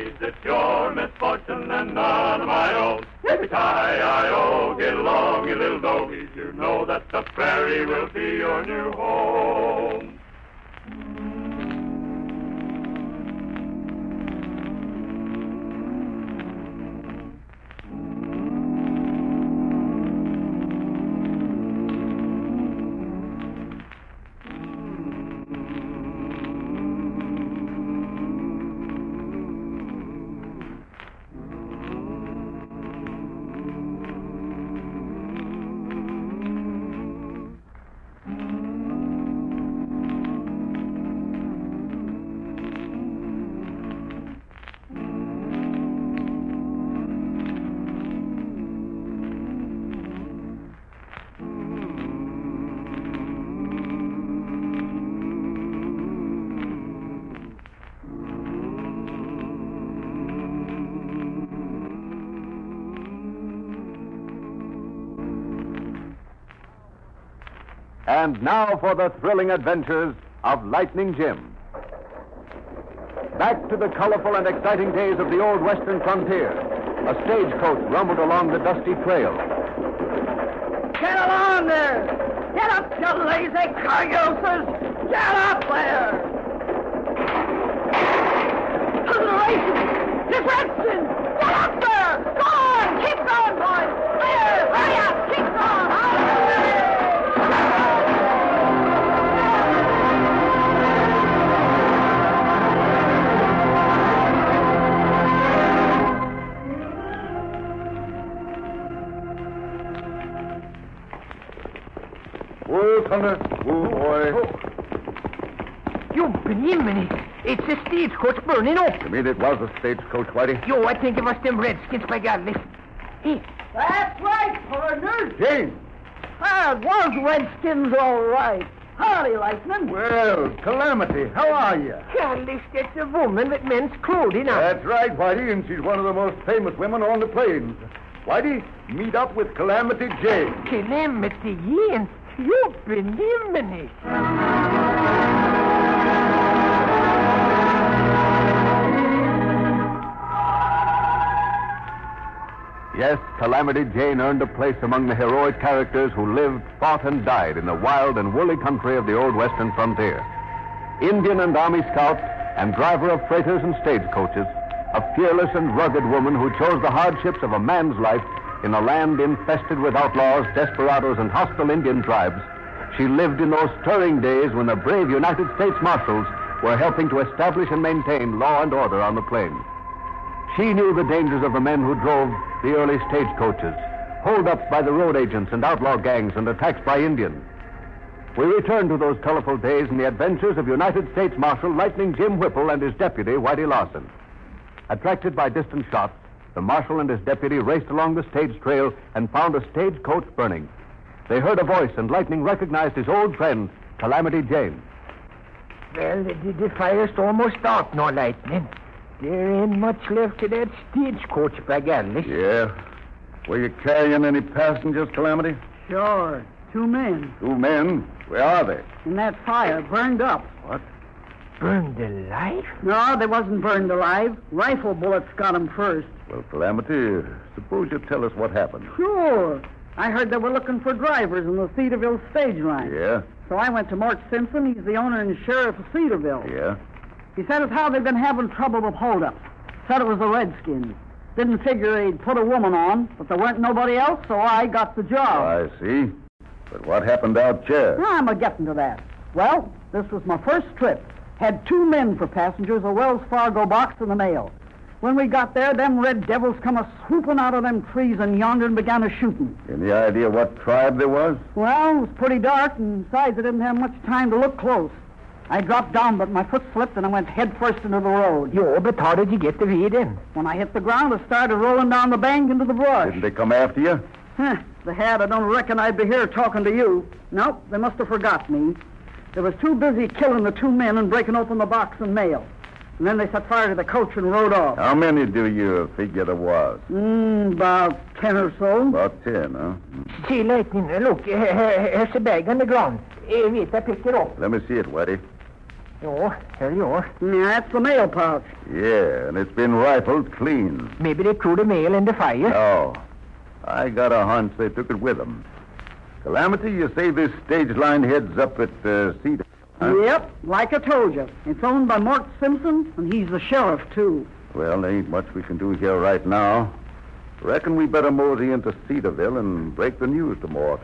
boys, it's your misfortune and none of my own. Yippee-ki-yi-o, get along, you little dogies. You know that the prairie will be your new home. And now for the thrilling adventures of Lightning Jim. Back to the colorful and exciting days of the old western frontier. A stagecoach rumbled along the dusty trail. Get along there! Get up, you lazy cayuses! Get up there! To the races! It's Redskins! Get up there! Go on! Keep going, boys! There! Hurry up! Keep going! Whoa, Thunder. Whoa, boy. You blimey! It's a stagecoach burning up. You mean it was a stagecoach, Whitey? Yo, I think it was them Redskins, by God. Listen. Hey. That's right, partner. Jane! It was Redskins, all right. Howdy, Lightning. Well, Calamity, how are you? Golly, that's a woman with men's clothing on. That's right, Whitey, and she's one of the most famous women on the plains. Whitey, meet up with Calamity Jane. Calamity Jane? You blimey. Yes, Calamity Jane earned a place among the heroic characters who lived, fought, and died in the wild and woolly country of the old western frontier. Indian and Army scout and driver of freighters and stagecoaches, a fearless and rugged woman who chose the hardships of a man's life in a land infested with outlaws, desperados, and hostile Indian tribes. She lived in those stirring days when the brave United States Marshals were helping to establish and maintain law and order on the plains. She knew the dangers of the men who drove the early stagecoaches, holdups by the road agents and outlaw gangs, and attacks by Indians. We return to those colorful days in the adventures of United States Marshal Lightning Jim Whipple and his deputy, Whitey Larson. Attracted by distant shots, the marshal and his deputy raced along the stage trail and found a stagecoach burning. They heard a voice, and Lightning recognized his old friend, Calamity Jane. Well, the fire's almost out now, Lightning. There ain't much left of that stagecoach, by golly. Yeah. Were you carrying any passengers, Calamity? Sure. 2 men. 2 men? Where are they? In that fire, burned up. What? Burned alive? No, they wasn't burned alive. Rifle bullets got 'em first. Well, Calamity, suppose you tell us what happened. Sure. I heard they were looking for drivers in the Cedarville stage line. Yeah? So I went to Mort Simpson. He's the owner and sheriff of Cedarville. Yeah? He said as how they'd been having trouble with holdups. Said it was the Redskins. Didn't figure they'd put a woman on, but there weren't nobody else, so I got the job. I see. But what happened out there? I'm a-getting to that. Well, this was my first trip. Had 2 men for passengers, a Wells Fargo box and the mail. When we got there, them red devils come a-swooping out of them trees and yonder and began a-shooting. Any idea what tribe there was? Well, it was pretty dark, and besides, I didn't have much time to look close. I dropped down, but my foot slipped, and I went head first into the road. Yo, but how did you get the way in? When I hit the ground, I started rolling down the bank into the brush. Didn't they come after you? Huh, if they had, I don't reckon I'd be here talking to you. Nope, they must have forgot me. They was too busy killing the 2 men and breaking open the box and mail. And then they set fire to the coach and rode off. How many do you figure there was? About 10 or so. About 10, huh? See, Lightning, look, here's a bag on the ground. Wait, I picked it up. Let me see it, Whitey. Oh, here you are. Yeah, that's the mail pouch. Yeah, and it's been rifled clean. Maybe they threw the mail in the fire. No. I got a hunch they took it with them. Calamity, you say this stage line heads up at Cedar? Huh? Yep, like I told you. It's owned by Mort Simpson, and he's the sheriff, too. Well, there ain't much we can do here right now. Reckon we better mosey into Cedarville and break the news to Mort.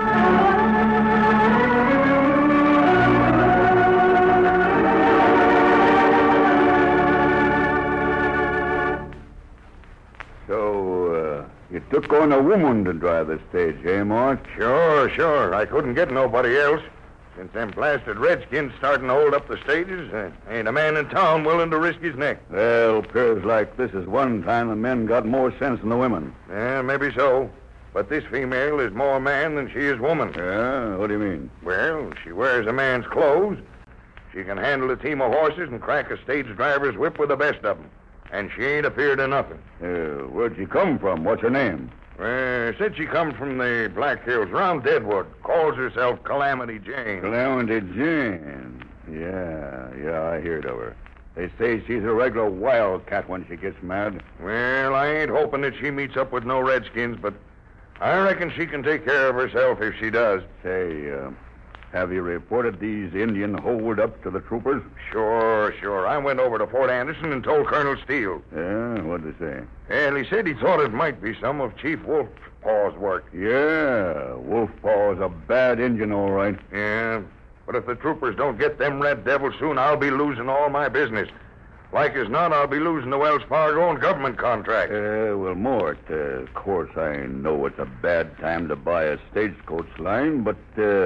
So, it took on a woman to drive the stage, eh, Mort? Sure. I couldn't get nobody else. Since them blasted redskins starting to hold up the stages, ain't a man in town willing to risk his neck. Well, appears like this is one time the men got more sense than the women. Yeah, maybe so. But this female is more man than she is woman. Yeah? What do you mean? Well, she wears a man's clothes. She can handle a team of horses and crack a stage driver's whip with the best of them. And she ain't afeard of nothing. Where'd she come from? What's her name? Said she come from the Black Hills, around Deadwood. Calls herself Calamity Jane. Calamity Jane. Yeah, I heard of her. They say she's a regular wildcat when she gets mad. Well, I ain't hoping that she meets up with no redskins, but I reckon she can take care of herself if she does. Say, have you reported these Indian hold-up to the troopers? Sure. I went over to Fort Anderson and told Colonel Steele. Yeah? What'd they say? And he said he thought it might be some of Chief Wolfpaw's work. Yeah, Wolfpaw's a bad Indian, all right. Yeah, but if the troopers don't get them red devils soon, I'll be losing all my business. Like as not, I'll be losing the Wells Fargo and government contract. Well, Mort, of course I know it's a bad time to buy a stagecoach line, but,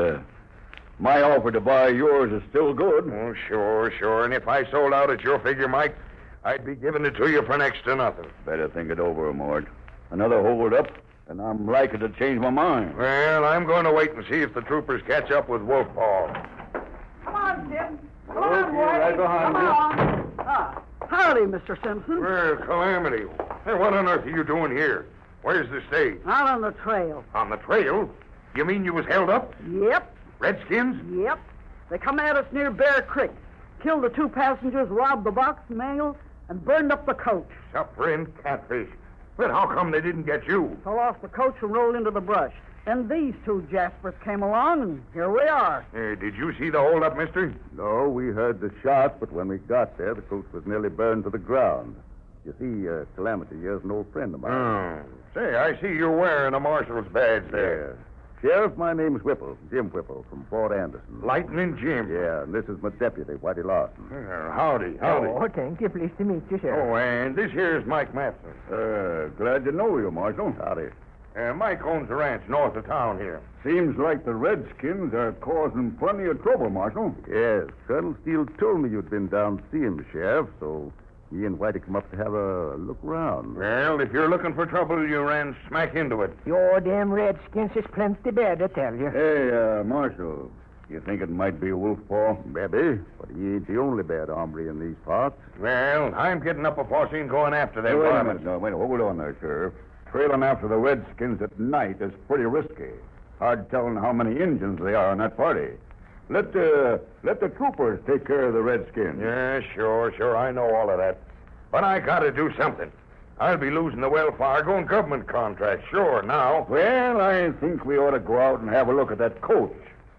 my offer to buy yours is still good. Oh, sure. And if I sold out at your figure, Mike, I'd be giving it to you for next to nothing. Better think it over, Mort. Another hold-up, and I'm likely to change my mind. Well, I'm going to wait and see if the troopers catch up with Wolfpaw. Come on, Jim. Come Okay, on, boy. right behind Come on. Howdy, Mr. Simpson. Well, Calamity. Hey, what on earth are you doing here? Where's the stage? Out on the trail. On the trail? You mean you was held up? Yep. Redskins? Yep. They come at us near Bear Creek, killed the 2 passengers, robbed the box mail, and burned up the coach. Suffering catfish. But how come they didn't get you? Fell off the coach and rolled into the brush. Then these 2 Jaspers came along, and here we are. Did you see the holdup, mister? No, we heard the shot, but when we got there, the coach was nearly burned to the ground. You see, Calamity here's an old friend of mine. Say, I see you're wearing a marshal's badge there. Sheriff, my name's Whipple, Jim Whipple, from Fort Anderson. Lightning Jim. Yeah, and this is my deputy, Whitey Lawson. Howdy. Oh, thank you. Pleased to meet you, Sheriff. Oh, and this here's Mike Matson. Glad to know you, Marshal. Howdy. Mike owns a ranch north of town here. Seems like the Redskins are causing plenty of trouble, Marshal. Yes, Colonel Steele told me you'd been down to see him, Sheriff, so he and Whitey come up to have a look around. Well, if you're looking for trouble, you ran smack into it. Your damn redskins is plenty bad, I tell you. Hey, Marshal, you think it might be Wolfpaw? Maybe, but he ain't the only bad hombre in these parts. Well, I'm getting up a posse and going after them. Wait a minute. No, wait, hold on there, Sheriff. Trailing after the Redskins at night is pretty risky. Hard telling how many Indians they are in that party. Let the troopers take care of the Redskins. Yeah, sure. I know all of that. But I got to do something. I'll be losing the Wells Fargo and government contract, sure, now. Well, I think we ought to go out and have a look at that coach.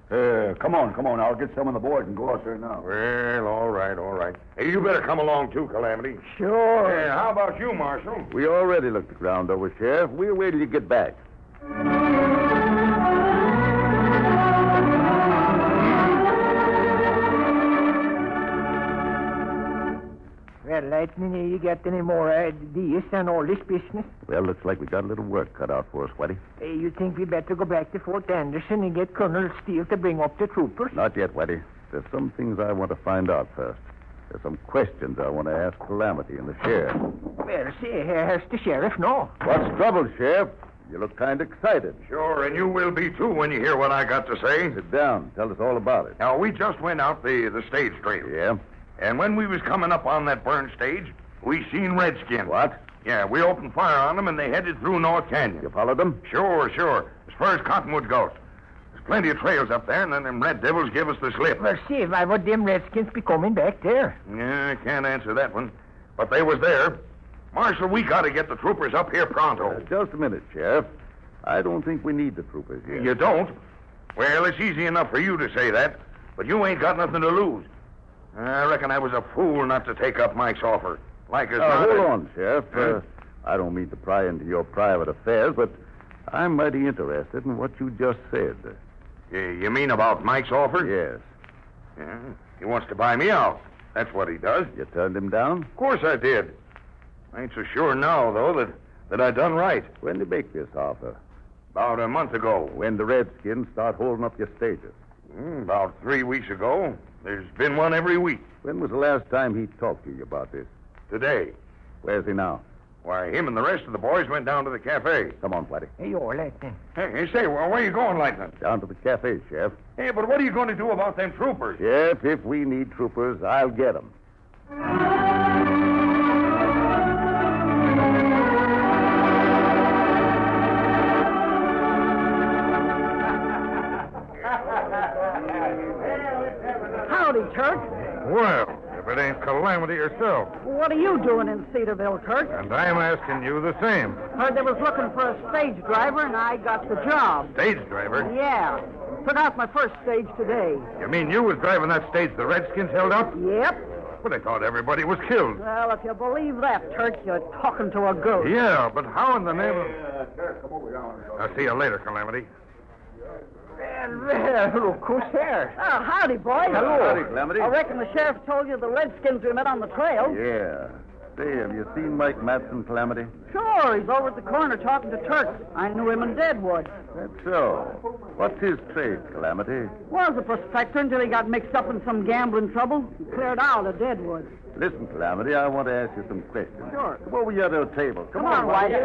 Come on. I'll get some of the boys and go out there now. Well, all right. Hey, you better come along, too, Calamity. Sure. How about you, Marshal? We already looked the ground over, Sheriff. We'll wait till you get back. Well, Lightning, you got any more ideas on all this business? Well, looks like we got a little work cut out for us, Whitey. You think we better go back to Fort Anderson and get Colonel Steele to bring up the troopers? Not yet, Whitey. There's some things I want to find out first. There's some questions I want to ask Calamity and the sheriff. Well, see, here's the sheriff now. What's trouble, Sheriff? You look kind of excited. Sure, and you will be, too, when you hear what I got to say. Sit down. Tell us all about it. Now, we just went out the stage trail. Yeah? And when we was coming up on that burned stage, we seen redskins. What? Yeah, we opened fire on them, and they headed through North Canyon. You followed them? Sure. As far as Cottonwood goes. plenty of trails up there, and then them red devils give us the slip. Well, see, why would them redskins be coming back there? Yeah, I can't answer that one. But they was there. Marshal, we got to get the troopers up here pronto. Just a minute, Sheriff. I don't think we need the troopers yet. You don't? Well, it's easy enough for you to say that, but you ain't got nothing to lose. I reckon I was a fool not to take up Mike's offer. Like as not... Hold on, Sheriff. I don't mean to pry into your private affairs, but I'm mighty interested in what you just said. You mean about Mike's offer? Yes. Yeah, he wants to buy me out. That's what he does. You turned him down? Of course I did. I ain't so sure now, though, that I done right. When did you make this offer? About a month ago. When the Redskins start holding up your stages? About 3 weeks ago. There's been one every week. When was the last time he talked to you about this? Today. Where's he now? Why, him and the rest of the boys went down to the cafe. Come on, Whitey. Hey, you're Lightning. Hey, say, where are you going, Lightning? Down to the cafe, Sheriff. Hey, but what are you going to do about them troopers? Sheriff, if we need troopers, I'll get them. Howdy, Turk. Well, if it ain't Calamity herself. What are you doing in Cedarville, Turk? And I'm asking you the same. Heard they was looking for a stage driver, and I got the job. Stage driver? Yeah. Took out my first stage today. You mean you was driving that stage the Redskins held up? Yep. Well, they thought everybody was killed. Well, if you believe that, Turk, you're talking to a ghost. Yeah, but how in the name of... Sheriff, come over here. I'll see you later, Calamity. Well, look who's here. Oh, howdy, boys. Hello. Howdy, Calamity. I reckon the sheriff told you the Redskins we met on the trail. Yeah. Say, have you seen Mike Matson, Calamity? Sure, he's over at the corner talking to Turk. I knew him in Deadwood. That's so. What's his trade, Calamity? Was a prospector until he got mixed up in some gambling trouble. He cleared out of Deadwood. Listen, Calamity, I want to ask you some questions. Sure. Come over here to the table. Come on, Whitey.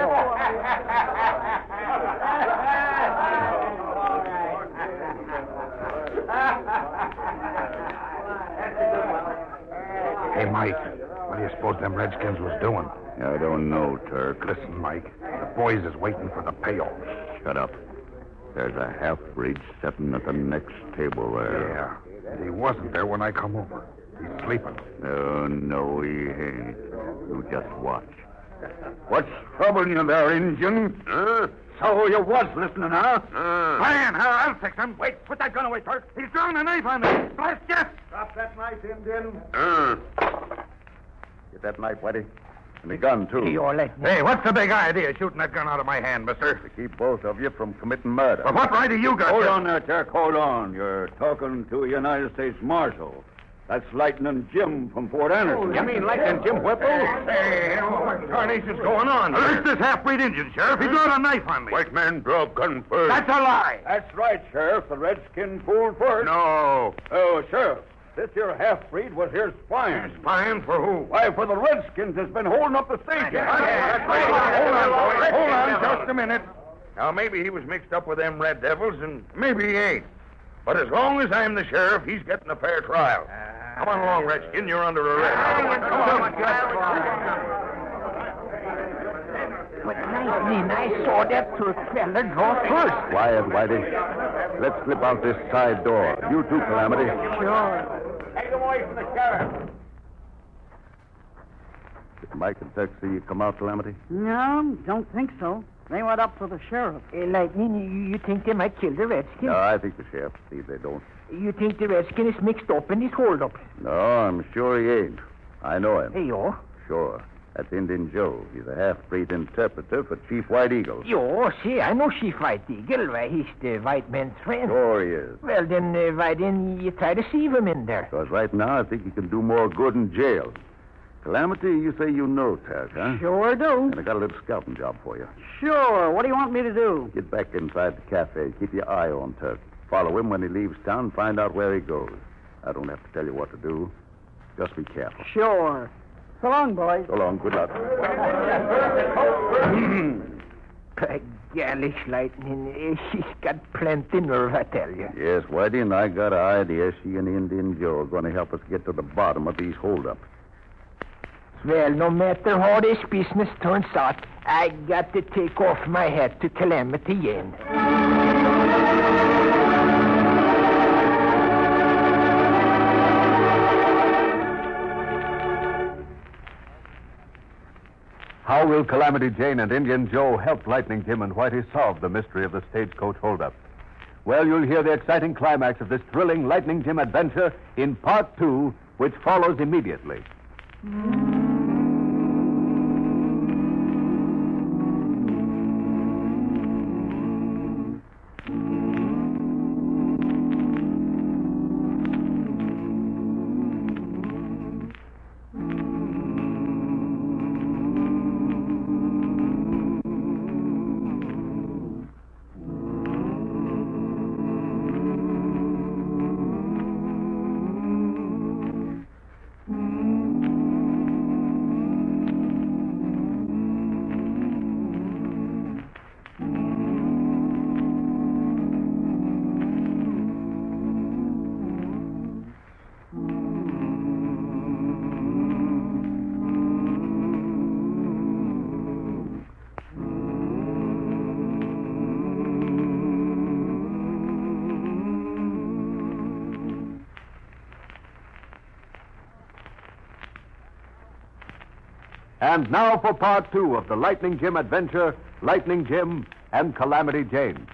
Hey, Mike, what do you suppose them Redskins was doing? I don't know, Turk. Listen, Mike, the boys is waiting for the payoff. Shut up. There's a half-breed sitting at the next table there. Yeah, he wasn't there when I come over. He's sleeping. Oh, no, he ain't. You just watch. What's troubling you there, Injun? So you was listening, huh? Man, I'll fix him. Wait, put that gun away, Turk. He's drawing a knife on me. Blast you! Drop that knife, Indian. Get that knife, Whitey. And the gun, too. Hey, you're Lightning. Hey, what's the big idea shooting that gun out of my hand, mister? To keep both of you from committing murder. But what right do you got? Hold on there, Turk. Hold on. You're talking to a United States Marshal. That's Lightning Jim from Fort Anderson. You mean Lightning Jim Whipple? Hey, what tarnation's going on? Arrest this half-breed Indian, Sheriff. He brought a knife on me. White man draw gun first. That's a lie. That's right, Sheriff. The Redskin fooled first. No. Oh, Sheriff. This here half-breed was here spying. Spying for who? Why, for the Redskins has been holding up the stage. Hold on, just a minute. Now, maybe he was mixed up with them Red Devils, and maybe he ain't. But as long as I'm the sheriff, he's getting a fair trial. Come on along, Redskin. You're under arrest. Come on. But Lightning, I saw that Turk fella draw first. Quiet, Whitey. Let's slip out this side door. You too, Calamity. Sure. Take him away from the sheriff. Did Mike and Turk see you come out, Calamity? No, don't think so. They went up for the sheriff. Lightning, you think they might kill the Redskin? No, I think the sheriff will see if they don't. You think the Redskin is mixed up in this hold-up? No, I'm sure he ain't. I know him. Hey, yo. Sure. That's Indian Joe. He's a half-breed interpreter for Chief White Eagle. Yo, see, I know Chief White Eagle. Why, he's the white man's friend. Sure he is. Well, then, why didn't you try to save him in there? Because right now I think he can do more good in jail. Calamity, you say you know Turk, huh? Sure do. And I got a little scouting job for you. Sure. What do you want me to do? Get back inside the cafe. Keep your eye on Turk. Follow him when he leaves town. Find out where he goes. I don't have to tell you what to do. Just be careful. Sure. So long, boys. So long. Good luck. By golly, Lightning, she's got plenty nerve, I tell you. Yes, Whitey, and I got an idea she and Indian Joe are going to help us get to the bottom of these holdups. Well, no matter how this business turns out, I got to take off my hat to Calamity Jane. How will Calamity Jane and Indian Joe help Lightning Jim and Whitey solve the mystery of the stagecoach holdup? Well, you'll hear the exciting climax of this thrilling Lightning Jim adventure in Part 2, which follows immediately. And now for Part 2 of the Lightning Jim adventure, Lightning Jim and Calamity Jane.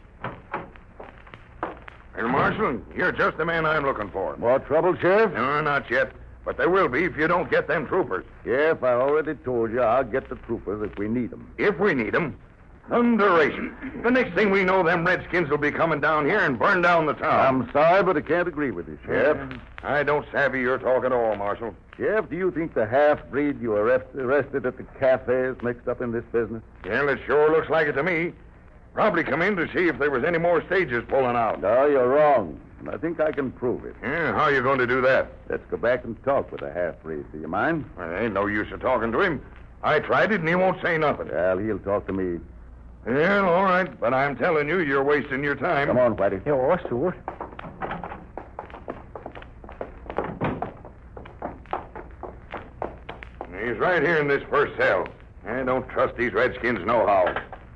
Hey, Marshal, you're just the man I'm looking for. More trouble, Sheriff? No, not yet. But there will be if you don't get them troopers. Sheriff, I already told you I'll get the troopers if we need them. If we need them. Thunderation. The next thing we know, them Redskins will be coming down here and burn down the town. I'm sorry, but I can't agree with you, Sheriff. I don't savvy your talk at all, Marshal. Sheriff, do you think the half-breed you arrested at the cafe is mixed up in this business? Well, it sure looks like it to me. Probably come in to see if there was any more stages pulling out. No, you're wrong. I think I can prove it. Yeah, how are you going to do that? Let's go back and talk with the half-breed. Do you mind? Well, there ain't no use of talking to him. I tried it, and he won't say nothing. Well, he'll talk to me. Yeah, all right. But I'm telling you, you're wasting your time. Come on, Whitey. Oh, sure. He's right here in this first cell. I don't trust these Redskins no how.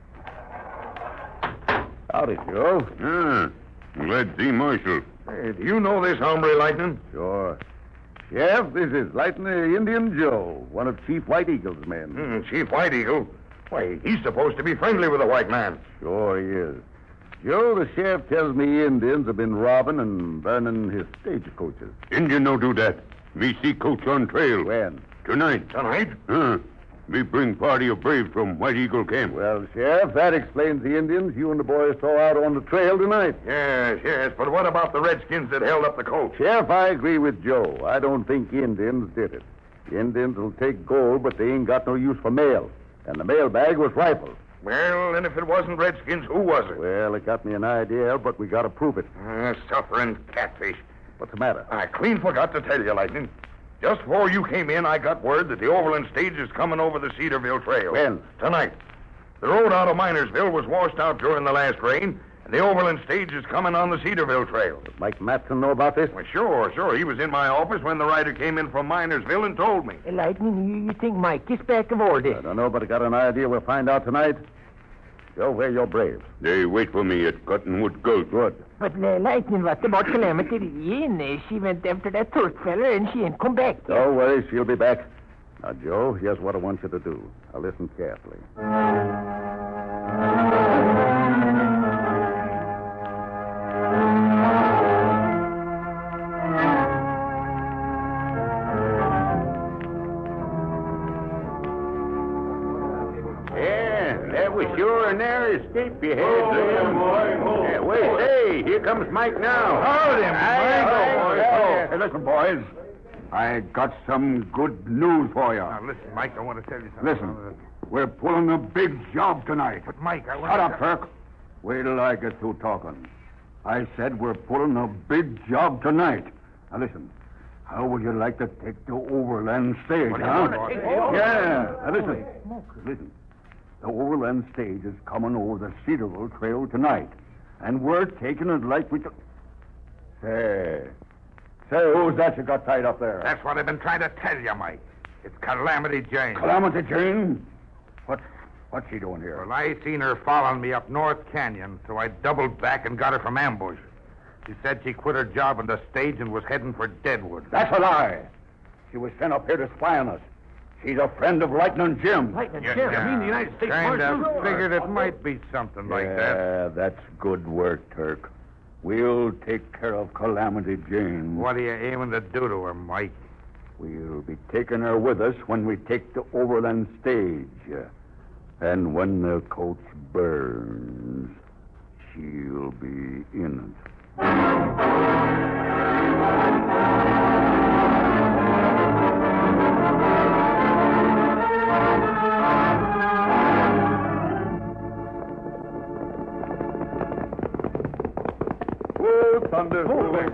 Howdy, Joe. Glad to see Marshal. Hey, do you know this hombre, Lightning? Sure. Sheriff, this is Lightning Indian Joe, one of Chief White Eagle's men. Chief White Eagle? Why, he's supposed to be friendly with the white man. Sure he is. Joe, the sheriff tells me Indians have been robbing and burning his stagecoaches. Indian no do that. Me see coach on trail. When? Tonight. Tonight? Me bring party of braves from White Eagle camp. Well, Sheriff, that explains the Indians you and the boys saw out on the trail tonight. Yes, but what about the Redskins that held up the coach? Sheriff, I agree with Joe. I don't think Indians did it. Indians will take gold, but they ain't got no use for mail. And the mail bag was rifled. Well, then if it wasn't Redskins, who was it? Well, it got me an idea, but we got to prove it. Suffering catfish. What's the matter? I clean forgot to tell you, Lightning. Just before you came in, I got word that the Overland stage is coming over the Cedarville Trail. When? Tonight. The road out of Minersville was washed out during the last rain, and the Overland stage is coming on the Cedarville Trail. Does Mike Matson know about this? Well, sure. He was in my office when the rider came in from Minersville and told me. Lightning, you think Mike is back of all this? I don't know, but I got an idea we'll find out tonight. Joe, where are your braves? They wait for me at Cottonwood Gulch. Good. But Lightning, what about Calamity Jane? She went after that third fella and she ain't come back. Don't worry, she'll be back. Now, Joe, here's what I want you to do. Now, listen carefully. Sure, a narrow escape you had there. Wait, hey, here comes Mike now. Hold him. Hey, listen, boys. I got some good news for you. Now, listen, Mike, I want to tell you something. Listen, we're pulling a big job tonight. But, Mike, I want Shut up, Turk. Wait till I get through talking. I said we're pulling a big job tonight. Now, listen. How would you like to take the Overland stage, huh? Yeah. Now, listen. The Overland stage is coming over the Cedarville Trail tonight. And we're taking it like we... Say, who's that you got tied up there? That's what I've been trying to tell you, Mike. It's Calamity Jane. Calamity Jane? What's she doing here? Well, I seen her following me up North Canyon, so I doubled back and got her from ambush. She said she quit her job on the stage and was heading for Deadwood. That's a lie. She was sent up here to spy on us. She's a friend of Lightning Jim. Lightning Yeah, Jim. yeah. I mean, the United States Kind Marshal. of figured it might be something like that. Yeah, that's good work, Turk. We'll take care of Calamity Jane. What are you aiming to do to her, Mike? We'll be taking her with us when we take the overland stage. And when the coach burns, she'll be in it. Thunder,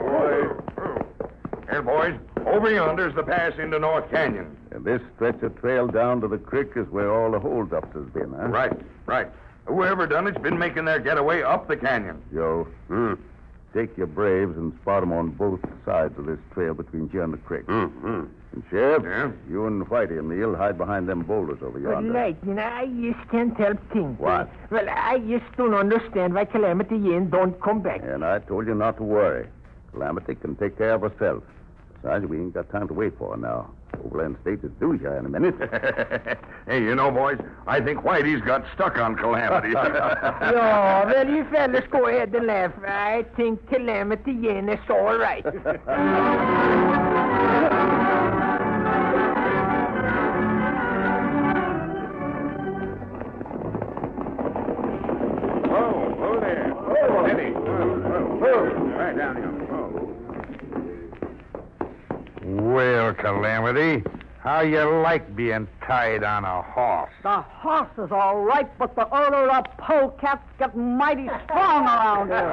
Here, boys. Over yonder's the pass into North Canyon. And this stretch of trail down to the creek is where all the holdups has been, huh? Right. Whoever done it's been making their getaway up the canyon. Joe, take your braves and spot 'em on both sides of this trail between here and the creek. And, Sheriff, Yeah? you and Whitey and Neil hide behind them boulders over But yonder. Lightning, I just can't help thinking. What? Well, I just don't understand why Calamity Jane don't come back. And I told you not to worry. Calamity can take care of herself. Besides, we ain't got time to wait for her now. Overland State is due here in a minute. Hey, you know, boys, I think Whitey's got stuck on Calamity. Yeah, well, you fellas go ahead and laugh. I think Calamity Jane is all right. Oh, there. Oh, Eddie. Right down here. Well, Calamity, how you like being tied on a horse? The horse is all right, but the odor of polecats get mighty strong around here.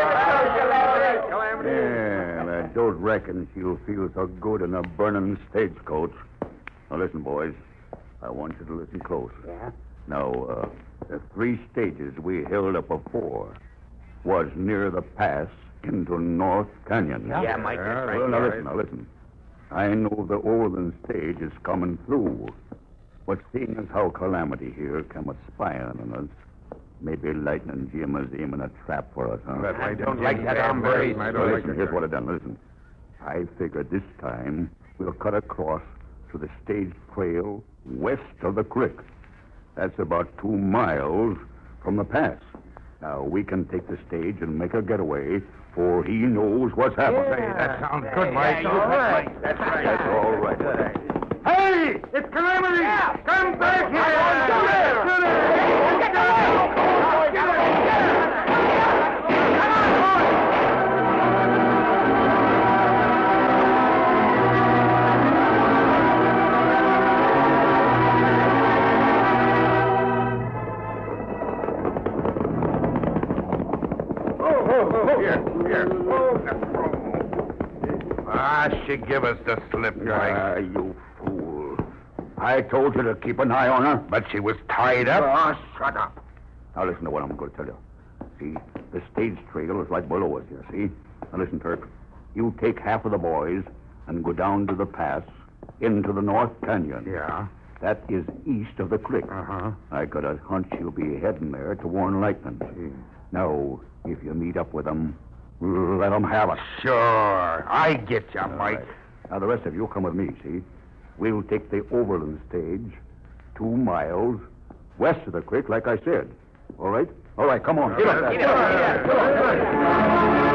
Yeah, and I don't reckon she'll feel so good in a burning stagecoach. Now, listen, boys. I want you to listen close. Yeah? Now, the 3 stages we held up before was near the pass into North Canyon. Yeah, Mike, that's right. Well, now Yeah, listen. I know the overland stage is coming through. But seeing as how Calamity here come a spying on us, maybe Lightning Jim is aiming a trap for us, huh? But I don't like that hombre. Well, listen, here's what I done. Listen. I figured this time we'll cut across to the stage trail west of the creek. That's about 2 miles from the pass. Now, we can take the stage and make a getaway, for he knows what's happening. Yeah. That sounds good, Mike. Yeah, you're right. That's right. That's all right. Hey, it's Calamity! Come back She give us the slip, Mike. Ah, you fool. I told you to keep an eye on her. But she was tied up. Oh, shut up. Now listen to what I'm going to tell you. See, the stage trail is right below us here, see? Now listen, Turk. You take half of the boys and go down to the pass into the North Canyon. Yeah. That is east of the creek. Uh-huh. I got a hunch you'll be heading there to warn Lightning. Now, if you meet up with them, let them have it. Sure. I get you, All Mike. right. Now, the rest of you come with me, see? We'll take the overland stage 2 miles west of the creek, like I said. All right? All right, come on. Get up there.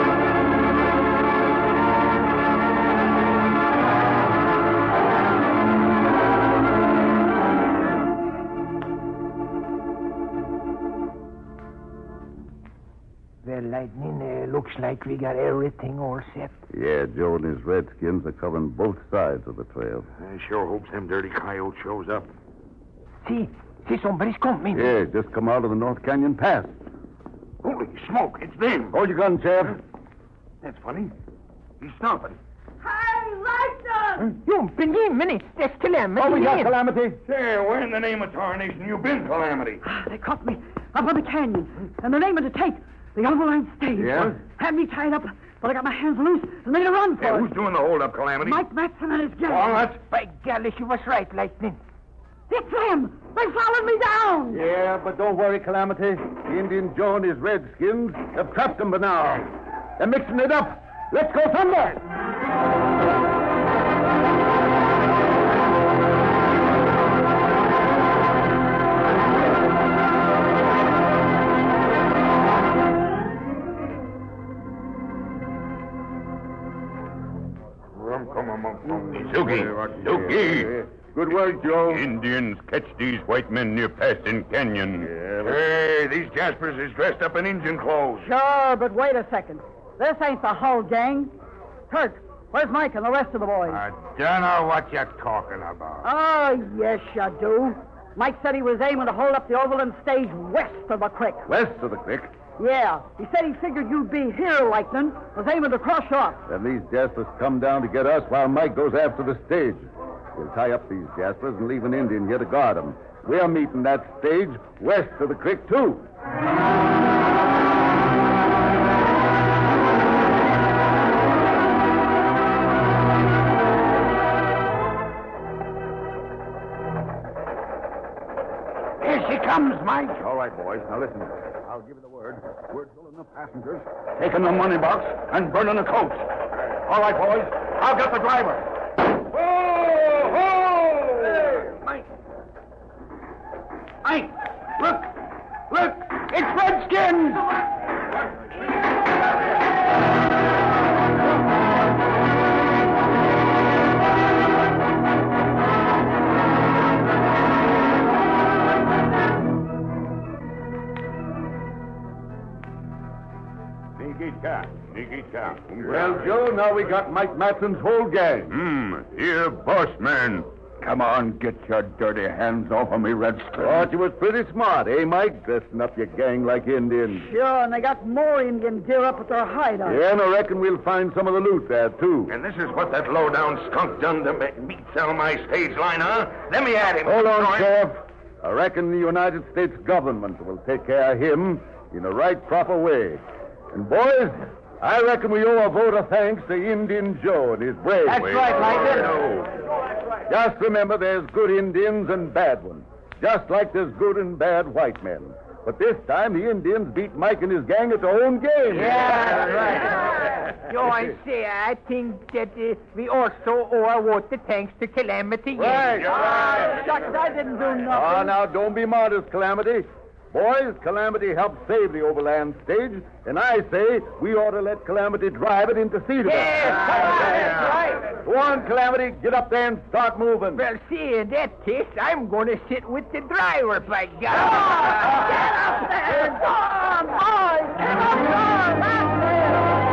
Well, Lightning, looks like we got everything all set. Yeah, Joe and his redskins are covering both sides of the trail. I sure hopes them dirty coyote shows up. See, somebody's coming. Yeah, just come out of the North Canyon Pass. Holy smoke, it's them. Hold your gun, Sheriff. That's funny. He's stopping. Hey, Lightning! Jumping Jiminy, that's Calamity. Oh, we got Jane. Calamity. Say, where in the name of tarnation you been, Calamity? They caught me up on the canyon. And the name of the take, the overland stage. Yeah? Had me tied up, but I got my hands loose and made a run for Hey, it. who's doing the hold-up, Calamity? Mike Matson and his gang. Walnut? By golly, she was right, Lightning. It's them! They followed me down! Yeah, but don't worry, Calamity. The Indian Joe and his redskins have trapped them by now. They're mixing it up. Let's go thunder! Dookie. Good work, Joe. Indians catch these white men near Paston Canyon. Hey, these Jaspers is dressed up in Indian clothes. Sure, but wait a second. This ain't the Hull gang. Kurt, where's Mike and the rest of the boys? I don't know what you're talking about. Oh, yes, you do. Mike said he was aiming to hold up the Overland stage west of the creek. West of the creek? Yeah, he said he figured you'd be here, Lightning. Was aiming to cross off. Then these Jaspers come down to get us while Mike goes after the stage. We'll tie up these Jaspers and leave an Indian here to guard them. We're meeting that stage west of the creek, too. Here she comes, Mike. All right, boys. Now listen. I'll give you the word. We're pulling the passengers, taking the money box, and burning the coach. All right, boys. I'll get the driver. Mike! Look! Look! It's Redskins! Well, Joe, now we got Mike Matson's whole gang. Here, boss man. Come on, get your dirty hands off of me, Redskin. Thought you was pretty smart, eh, Mike? Dressing up your gang like Indians. Sure, and they got more Indian gear up at their hideout. Yeah, and I reckon we'll find some of the loot there, too. And this is what that low-down skunk done to make me sell my stage line, huh? Let me at him. Hold on, Sheriff. I reckon the United States government will take care of him in the right, proper way. And, boys, I reckon we owe a vote of thanks to Indian Joe and his brave. That's right, Lightning. Just remember, there's good Indians and bad ones. Just like there's good and bad white men. But this time, the Indians beat Mike and his gang at their own game. Yeah, right. Joe, I say, I think that we also owe a vote of thanks to Calamity. Right. Shucks, I didn't do nothing. Oh, now, don't be modest, Calamity. Boys, Calamity helped save the Overland stage, and I say we ought to let Calamity drive it into Cedarville. Yes, right. Go on, Calamity, get up there and start moving. Well, see, in that case, I'm going to sit with the driver, by God. Get up there! Go on, boys! Get up there! That's it!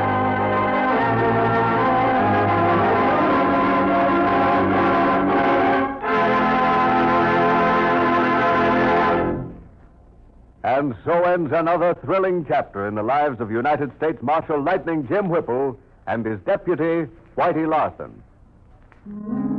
And so ends another thrilling chapter in the lives of United States Marshal Lightning Jim Whipple and his deputy, Whitey Larson.